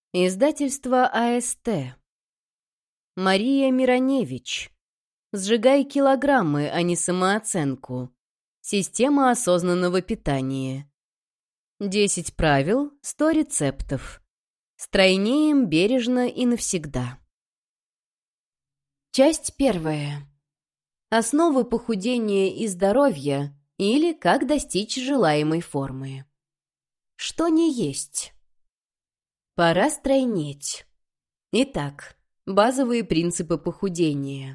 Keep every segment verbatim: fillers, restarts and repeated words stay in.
Издательство А Эс Тэ. Мария Мироневич. Сжигай килограммы, а не самооценку. Система осознанного питания. Десять правил, сто рецептов. Стройнеем бережно и навсегда. Часть первая. Основы похудения и здоровья или как достичь желаемой формы. Что не есть? Пора стройнеть. Итак, базовые принципы похудения.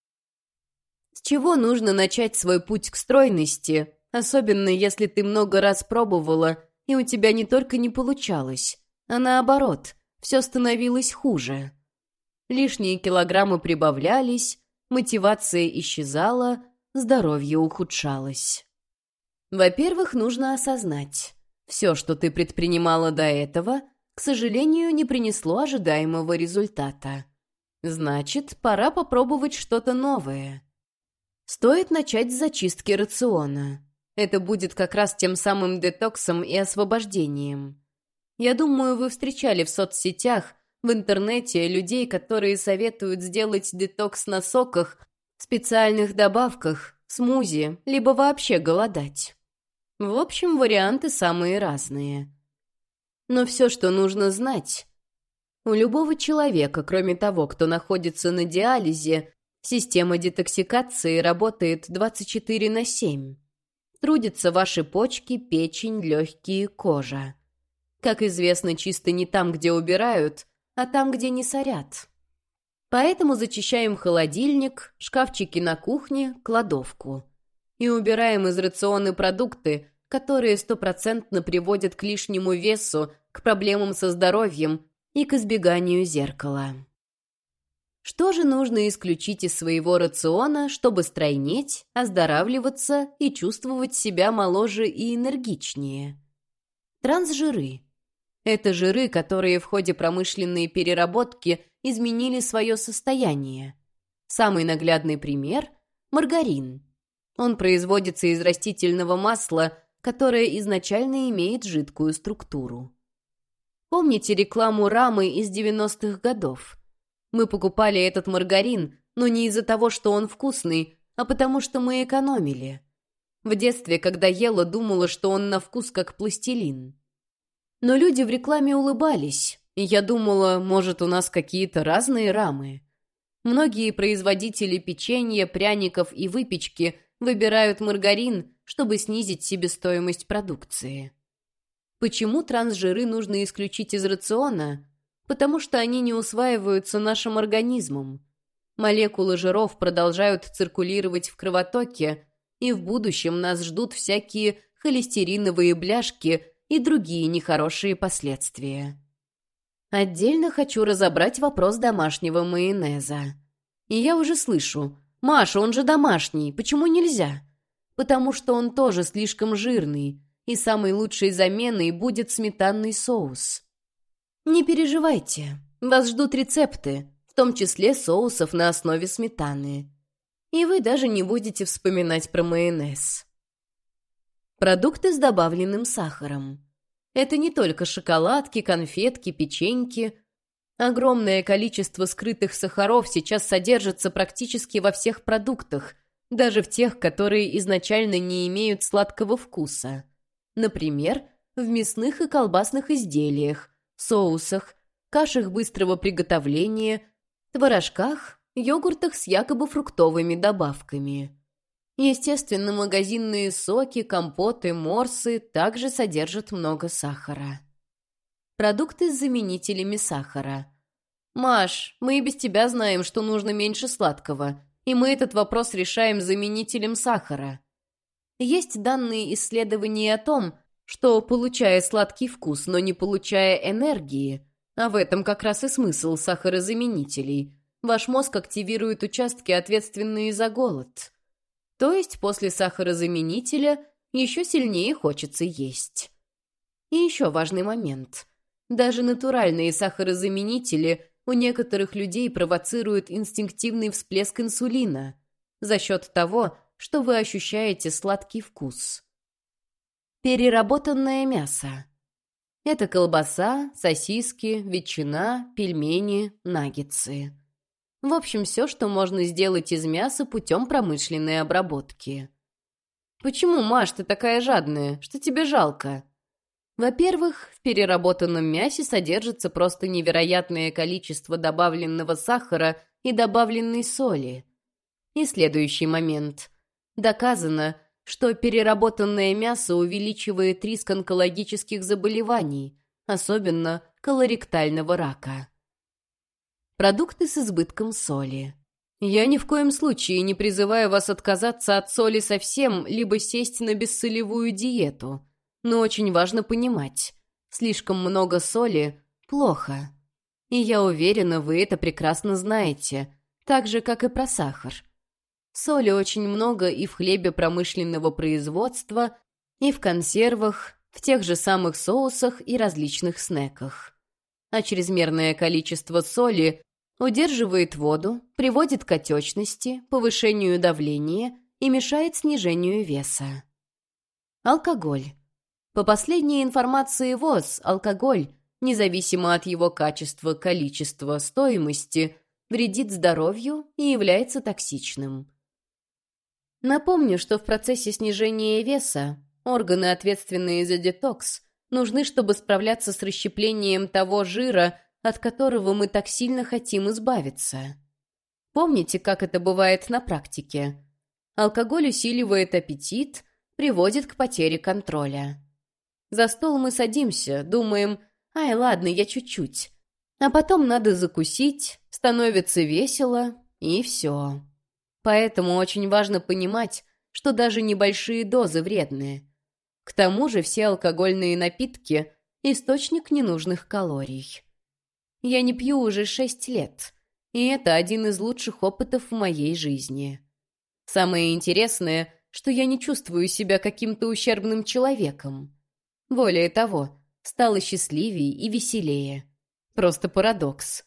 С чего нужно начать свой путь к стройности, особенно если ты много раз пробовала, и у тебя не только не получалось, а наоборот, все становилось хуже. Лишние килограммы прибавлялись, мотивация исчезала, здоровье ухудшалось. Во-первых, нужно осознать, все, что ты предпринимала до этого, к сожалению, не принесло ожидаемого результата. Значит, пора попробовать что-то новое. Стоит начать с зачистки рациона. Это будет как раз тем самым детоксом и освобождением. Я думаю, вы встречали в соцсетях, в интернете людей, которые советуют сделать детокс на соках, специальных добавках, смузи, либо вообще голодать. В общем, варианты самые разные. Но все, что нужно знать, у любого человека, кроме того, кто находится на диализе, система детоксикации работает двадцать четыре на семь. Трудятся ваши почки, печень, легкие, кожа. Как известно, чисто не там, где убирают, а там, где не сорят. Поэтому зачищаем холодильник, шкафчики на кухне, кладовку. И убираем из рациона продукты, которые стопроцентно приводят к лишнему весу, к проблемам со здоровьем и к избеганию зеркала. Что же нужно исключить из своего рациона, чтобы стройнеть, оздоравливаться и чувствовать себя моложе и энергичнее? Трансжиры. Это жиры, которые в ходе промышленной переработки изменили свое состояние. Самый наглядный пример – маргарин. Он производится из растительного масла, которое изначально имеет жидкую структуру. Помните рекламу Рамы из девяностых годов? Мы покупали этот маргарин, но не из-за того, что он вкусный, а потому что мы экономили. В детстве, когда ела, думала, что он на вкус как пластилин. Но люди в рекламе улыбались, и я думала, может, у нас какие-то разные рамы. Многие производители печенья, пряников и выпечки выбирают маргарин, чтобы снизить себестоимость продукции. Почему трансжиры нужно исключить из рациона? Потому что они не усваиваются нашим организмом. Молекулы жиров продолжают циркулировать в кровотоке, и в будущем нас ждут всякие холестериновые бляшки и другие нехорошие последствия. Отдельно хочу разобрать вопрос домашнего майонеза. И я уже слышу: «Маша, он же домашний, почему нельзя?» Потому что он тоже слишком жирный, и самой лучшей заменой будет сметанный соус. Не переживайте, вас ждут рецепты, в том числе соусов на основе сметаны. И вы даже не будете вспоминать про майонез. Продукты с добавленным сахаром. Это не только шоколадки, конфетки, печеньки. Огромное количество скрытых сахаров сейчас содержится практически во всех продуктах, даже в тех, которые изначально не имеют сладкого вкуса. Например, в мясных и колбасных изделиях, соусах, кашах быстрого приготовления, творожках, йогуртах с якобы фруктовыми добавками. Естественно, магазинные соки, компоты, морсы также содержат много сахара. Продукты с заменителями сахара. «Маш, мы и без тебя знаем, что нужно меньше сладкого, и мы этот вопрос решаем заменителем сахара». Есть данные исследований о том, что, получая сладкий вкус, но не получая энергии, а в этом как раз и смысл сахарозаменителей, ваш мозг активирует участки, ответственные за голод. То есть после сахарозаменителя еще сильнее хочется есть. И еще важный момент. Даже натуральные сахарозаменители у некоторых людей провоцируют инстинктивный всплеск инсулина за счет того, что вы ощущаете сладкий вкус. Переработанное мясо. Это колбаса, сосиски, ветчина, пельмени, наггетсы. В общем, все, что можно сделать из мяса путем промышленной обработки. Почему, Маш, ты такая жадная? Что тебе жалко? Во-первых, в переработанном мясе содержится просто невероятное количество добавленного сахара и добавленной соли. И следующий момент. Доказано, что переработанное мясо увеличивает риск онкологических заболеваний, особенно колоректального рака. Продукты с избытком соли. Я ни в коем случае не призываю вас отказаться от соли совсем, либо сесть на бессолевую диету. Но очень важно понимать, слишком много соли – плохо. И я уверена, вы это прекрасно знаете, так же, как и про сахар. Соли очень много и в хлебе промышленного производства, и в консервах, в тех же самых соусах и различных снеках. А чрезмерное количество соли удерживает воду, приводит к отечности, повышению давления и мешает снижению веса. Алкоголь. По последней информации ВОЗ, алкоголь, независимо от его качества, количества, стоимости, вредит здоровью и является токсичным. Напомню, что в процессе снижения веса органы, ответственные за детокс, нужны, чтобы справляться с расщеплением того жира, от которого мы так сильно хотим избавиться. Помните, как это бывает на практике? Алкоголь усиливает аппетит, приводит к потере контроля. За стол мы садимся, думаем: «Ай, ладно, я чуть-чуть». А потом надо закусить, становится весело, и все. Поэтому очень важно понимать, что даже небольшие дозы вредны. К тому же все алкогольные напитки – источник ненужных калорий. Я не пью уже шесть лет, и это один из лучших опытов в моей жизни. Самое интересное, что я не чувствую себя каким-то ущербным человеком. Более того, стала счастливее и веселее. Просто парадокс.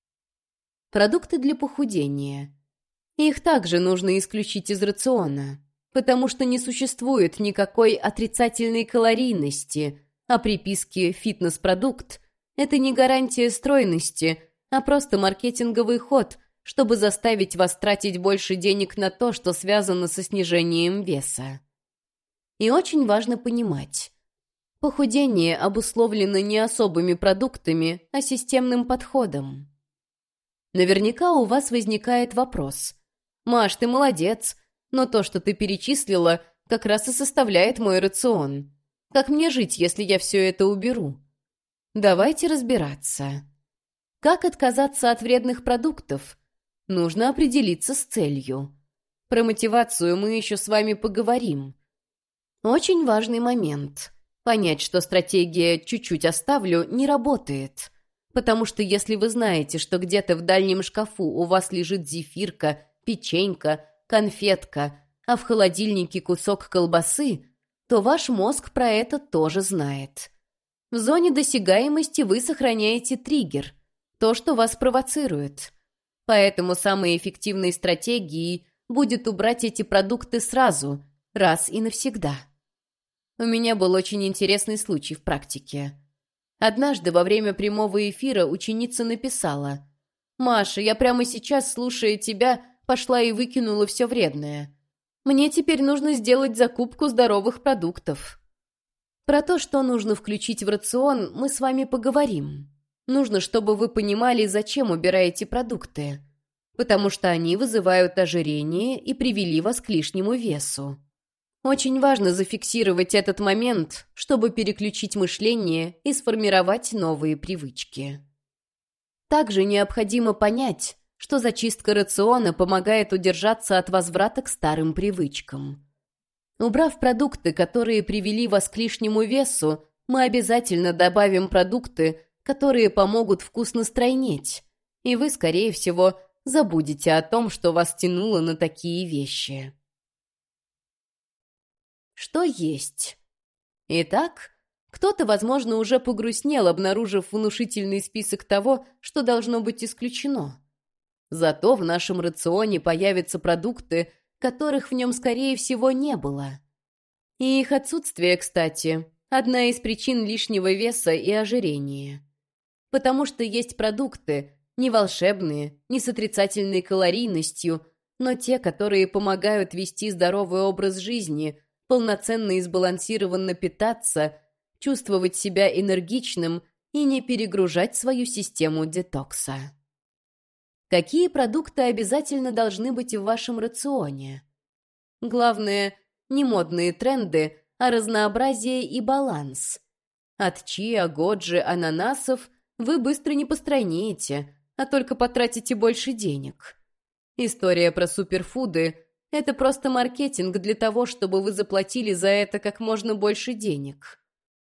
Продукты для похудения. Их также нужно исключить из рациона, потому что не существует никакой отрицательной калорийности, а приписки «фитнес-продукт» — это не гарантия стройности, а просто маркетинговый ход, чтобы заставить вас тратить больше денег на то, что связано со снижением веса. И очень важно понимать, похудение обусловлено не особыми продуктами, а системным подходом. Наверняка у вас возникает вопрос: «Маш, ты молодец, но то, что ты перечислила, как раз и составляет мой рацион. Как мне жить, если я все это уберу?» Давайте разбираться. Как отказаться от вредных продуктов? Нужно определиться с целью. Про мотивацию мы еще с вами поговорим. Очень важный момент. Понять, что стратегия «чуть-чуть оставлю» не работает. Потому что если вы знаете, что где-то в дальнем шкафу у вас лежит зефирка, печенька, конфетка, а в холодильнике кусок колбасы, то ваш мозг про это тоже знает. В зоне досягаемости вы сохраняете триггер, то, что вас провоцирует. Поэтому самой эффективной стратегией будет убрать эти продукты сразу, раз и навсегда. У меня был очень интересный случай в практике. Однажды во время прямого эфира ученица написала: «Маша, я прямо сейчас, слушая тебя, пошла и выкинула все вредное. Мне теперь нужно сделать закупку здоровых продуктов». Про то, что нужно включить в рацион, мы с вами поговорим. Нужно, чтобы вы понимали, зачем убираете продукты. Потому что они вызывают ожирение и привели вас к лишнему весу. Очень важно зафиксировать этот момент, чтобы переключить мышление и сформировать новые привычки. Также необходимо понять, что зачистка рациона помогает удержаться от возврата к старым привычкам. Убрав продукты, которые привели вас к лишнему весу, мы обязательно добавим продукты, которые помогут вкусно стройнеть, и вы, скорее всего, забудете о том, что вас тянуло на такие вещи. Что есть? Итак, кто-то, возможно, уже погрустнел, обнаружив внушительный список того, что должно быть исключено. Зато в нашем рационе появятся продукты, которых в нем, скорее всего, не было. И их отсутствие, кстати, одна из причин лишнего веса и ожирения. Потому что есть продукты, не волшебные, не с отрицательной калорийностью, но те, которые помогают вести здоровый образ жизни, полноценно и сбалансированно питаться, чувствовать себя энергичным и не перегружать свою систему детокса. Какие продукты обязательно должны быть в вашем рационе? Главное, не модные тренды, а разнообразие и баланс. От чиа, годжи, ананасов вы быстро не постройнеете, а только потратите больше денег. История про суперфуды – это просто маркетинг для того, чтобы вы заплатили за это как можно больше денег.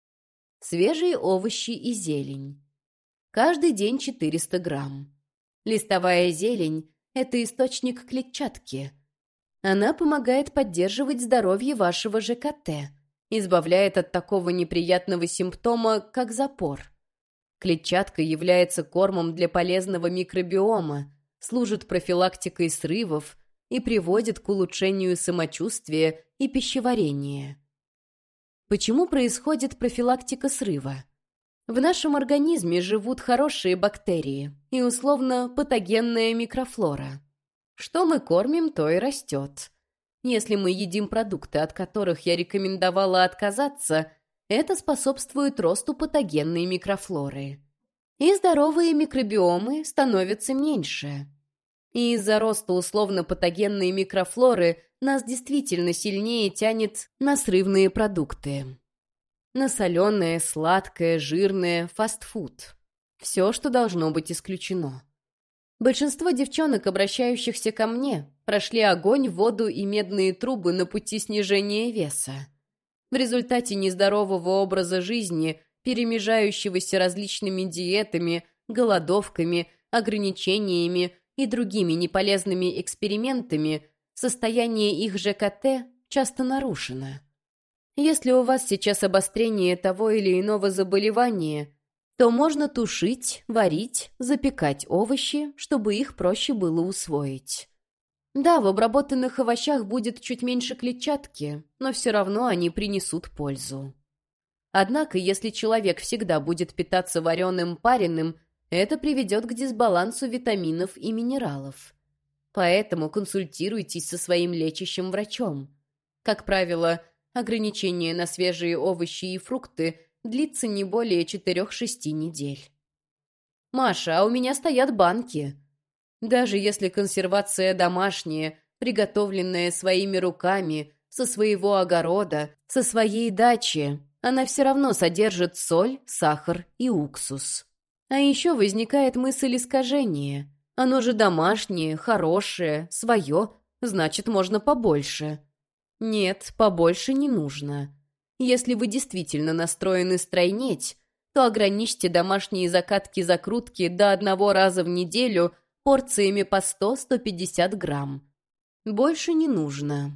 Свежие овощи и зелень. Каждый день четыреста грамм. Листовая зелень – это источник клетчатки. Она помогает поддерживать здоровье вашего ЖКТ, избавляет от такого неприятного симптома, как запор. Клетчатка является кормом для полезного микробиома, служит профилактикой срывов и приводит к улучшению самочувствия и пищеварения. Почему происходит профилактика срыва? В нашем организме живут хорошие бактерии и условно патогенная микрофлора. Что мы кормим, то и растет. Если мы едим продукты, от которых я рекомендовала отказаться, это способствует росту патогенной микрофлоры. И здоровые микробиомы становятся меньше. И из-за роста условно-патогенной микрофлоры нас действительно сильнее тянет на срывные продукты. На соленое, сладкое, жирное, фастфуд. Все, что должно быть исключено. Большинство девчонок, обращающихся ко мне, прошли огонь, воду и медные трубы на пути снижения веса. В результате нездорового образа жизни, перемежающегося различными диетами, голодовками, ограничениями и другими неполезными экспериментами, состояние их ЖКТ часто нарушено. Если у вас сейчас обострение того или иного заболевания, то можно тушить, варить, запекать овощи, чтобы их проще было усвоить. Да, в обработанных овощах будет чуть меньше клетчатки, но все равно они принесут пользу. Однако, если человек всегда будет питаться вареным, пареным, это приведет к дисбалансу витаминов и минералов. Поэтому консультируйтесь со своим лечащим врачом. Как правило, ограничение на свежие овощи и фрукты длится не более четырех-шести недель. «Маша, а у меня стоят банки». Даже если консервация домашняя, приготовленная своими руками, со своего огорода, со своей дачи, она все равно содержит соль, сахар и уксус. А еще возникает мысль искажения. Оно же домашнее, хорошее, свое, значит, можно побольше. Нет, побольше не нужно. Если вы действительно настроены стройнеть, то ограничьте домашние закатки-закрутки до одного раза в неделю порциями по сто-сто пятьдесят грамм. Больше не нужно.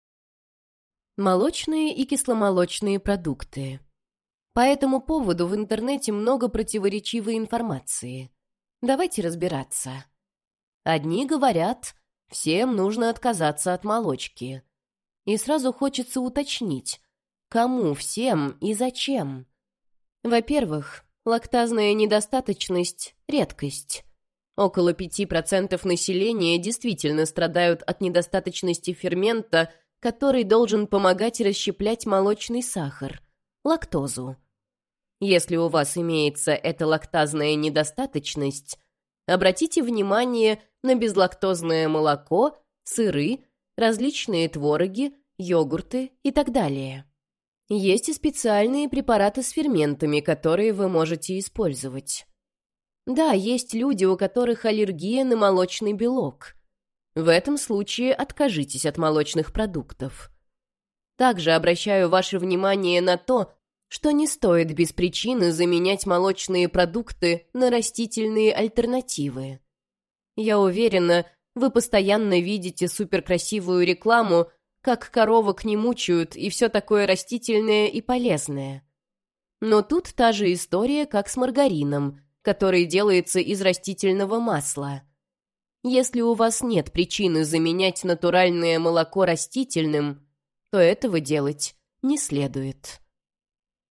Молочные и кисломолочные продукты. По этому поводу в интернете много противоречивой информации. Давайте разбираться. Одни говорят, всем нужно отказаться от молочки. И сразу хочется уточнить, кому всем и зачем. Во-первых, лактазная недостаточность – редкость. Около пяти процентов населения действительно страдают от недостаточности фермента, который должен помогать расщеплять молочный сахар – лактозу. Если у вас имеется эта лактазная недостаточность, обратите внимание на безлактозное молоко, сыры, различные твороги, йогурты и так далее. Есть и специальные препараты с ферментами, которые вы можете использовать. Да, есть люди, у которых аллергия на молочный белок. В этом случае откажитесь от молочных продуктов. Также обращаю ваше внимание на то, что не стоит без причины заменять молочные продукты на растительные альтернативы. Я уверена, вы постоянно видите суперкрасивую рекламу, как коровок не мучают и все такое растительное и полезное. Но тут та же история, как с маргарином, который делается из растительного масла. Если у вас нет причины заменять натуральное молоко растительным, то этого делать не следует.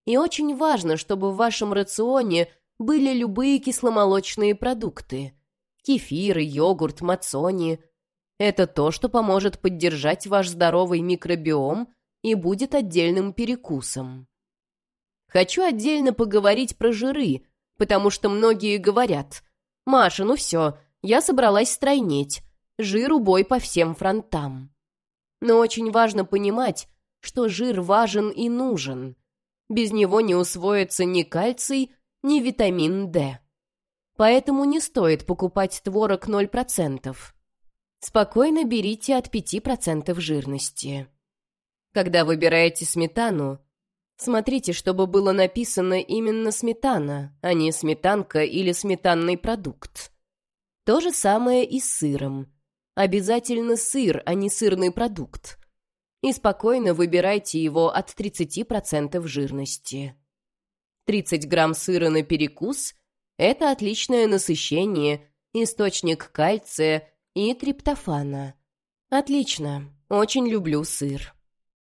И очень важно, чтобы в вашем рационе были любые кисломолочные продукты. Кефиры, йогурт, мацони. Это то, что поможет поддержать ваш здоровый микробиом и будет отдельным перекусом. Хочу отдельно поговорить про жиры, потому что многие говорят: «Маша, ну все, я собралась стройнеть, жир убой по всем фронтам». Но очень важно понимать, что жир важен и нужен. Без него не усвоится ни кальций, ни витамин D. Поэтому не стоит покупать творог ноль процентов. Спокойно берите от пяти процентов жирности. Когда выбираете сметану, смотрите, чтобы было написано именно сметана, а не сметанка или сметанный продукт. То же самое и с сыром. Обязательно сыр, а не сырный продукт. И спокойно выбирайте его от тридцати процентов жирности. тридцать грамм сыра на перекус – это отличное насыщение, источник кальция и триптофана. Отлично, очень люблю сыр.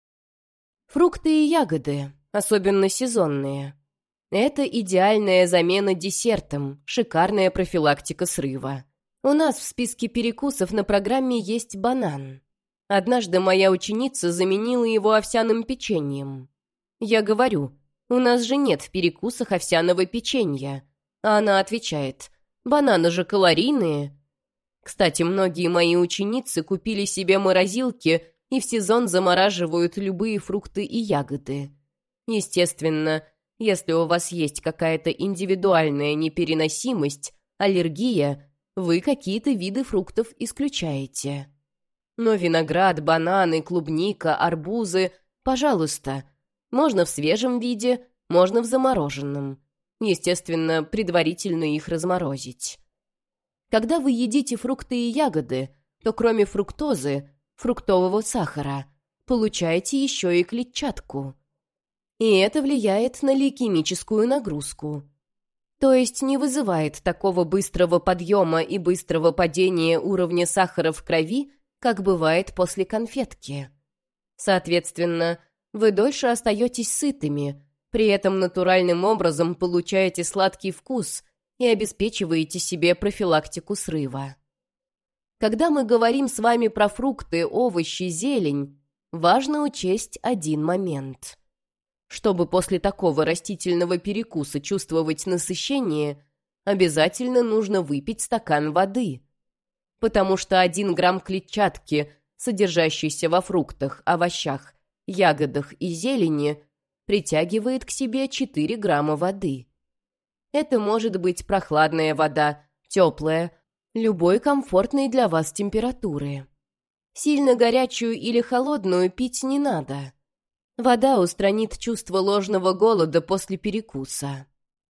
Фрукты и ягоды, особенно сезонные. Это идеальная замена десертам, шикарная профилактика срыва. У нас в списке перекусов на программе есть банан. Однажды моя ученица заменила его овсяным печеньем. Я говорю: «У нас же нет в перекусах овсяного печенья». А она отвечает: «Бананы же калорийные». Кстати, многие мои ученицы купили себе морозилки и в сезон замораживают любые фрукты и ягоды. Естественно, если у вас есть какая-то индивидуальная непереносимость, аллергия, вы какие-то виды фруктов исключаете. Но виноград, бананы, клубника, арбузы, пожалуйста, можно в свежем виде, можно в замороженном. Естественно, предварительно их разморозить. Когда вы едите фрукты и ягоды, то кроме фруктозы, фруктового сахара, получаете еще и клетчатку. И это влияет на лейкемическую нагрузку. То есть не вызывает такого быстрого подъема и быстрого падения уровня сахара в крови, как бывает после конфетки. Соответственно, вы дольше остаетесь сытыми, при этом натуральным образом получаете сладкий вкус и обеспечиваете себе профилактику срыва. Когда мы говорим с вами про фрукты, овощи, зелень, важно учесть один момент. Чтобы после такого растительного перекуса чувствовать насыщение, обязательно нужно выпить стакан воды. Потому что один грамм клетчатки, содержащейся во фруктах, овощах, ягодах и зелени, притягивает к себе четыре грамма воды. Это может быть прохладная вода, теплая, любой комфортной для вас температуры. Сильно горячую или холодную пить не надо. Вода устранит чувство ложного голода после перекуса.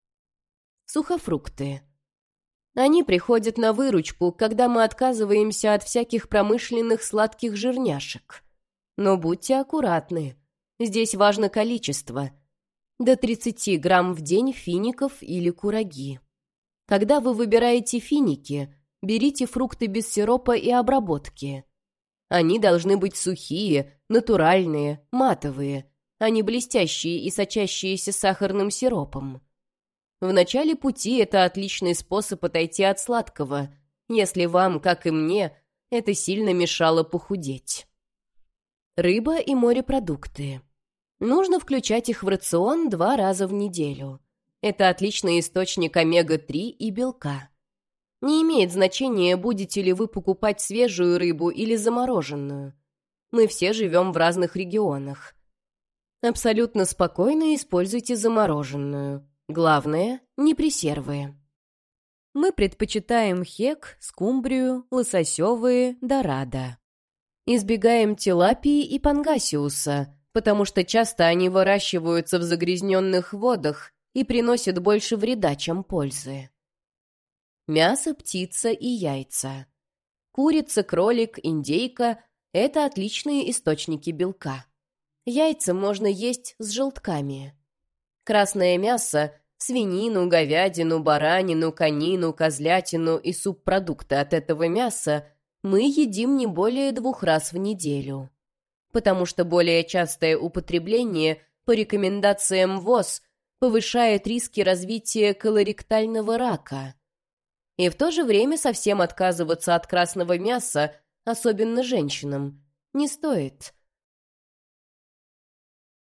Сухофрукты. Они приходят на выручку, когда мы отказываемся от всяких промышленных сладких жирняшек. Но будьте аккуратны. Здесь важно количество. До тридцати грамм в день фиников или кураги. Когда вы выбираете финики, берите фрукты без сиропа и обработки. Они должны быть сухие, натуральные, матовые, а не блестящие и сочащиеся сахарным сиропом. В начале пути это отличный способ отойти от сладкого, если вам, как и мне, это сильно мешало похудеть. Рыба и морепродукты. Нужно включать их в рацион два раза в неделю. Это отличный источник омега три и белка. Не имеет значения, будете ли вы покупать свежую рыбу или замороженную. Мы все живем в разных регионах. Абсолютно спокойно используйте замороженную. Главное, не пресервы. Мы предпочитаем хек, скумбрию, лососевые, дорадо. Избегаем тилапии и пангасиуса, потому что часто они выращиваются в загрязненных водах и приносят больше вреда, чем пользы. Мясо, птица и яйца. Курица, кролик, индейка – это отличные источники белка. Яйца можно есть с желтками. Красное мясо – свинину, говядину, баранину, конину, козлятину и субпродукты от этого мяса – мы едим не более двух раз в неделю. Потому что более частое употребление по рекомендациям ВОЗ повышает риски развития колоректального рака. И в то же время совсем отказываться от красного мяса, особенно женщинам, не стоит.